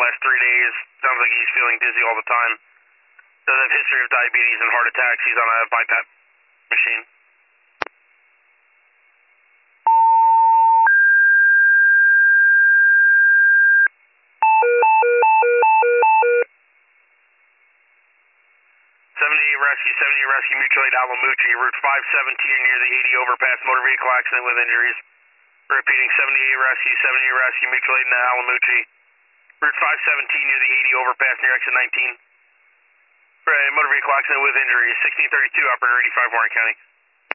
last 3 days. Sounds like he's feeling dizzy all the time. Does have history of diabetes and heart attacks. He's on a BiPAP machine. Rescue Mutual Aid Alamucci, Route 517 near the 80 overpass, motor vehicle accident with injuries. Repeating, 78 Rescue Mutual Aid in Alamucci, Route 517 near the 80 overpass near exit 19. Motor vehicle accident with injuries, 1632, operator 85 Warren County.